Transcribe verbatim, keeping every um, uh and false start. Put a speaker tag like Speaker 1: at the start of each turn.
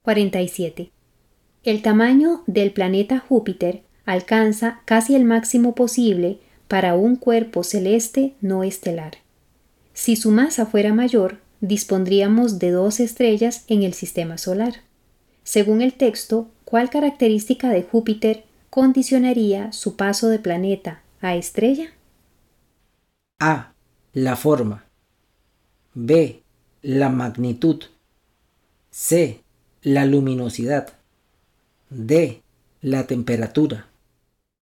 Speaker 1: cuarenta y siete. El tamaño del planeta Júpiter alcanza casi el máximo posible para un cuerpo celeste no estelar. Si su masa fuera mayor, dispondríamos de dos estrellas en el sistema solar. Según el texto, ¿cuál característica de Júpiter condicionaría su paso de planeta a estrella?
Speaker 2: A. La forma. B. La magnitud. C. La luminosidad. D. La temperatura.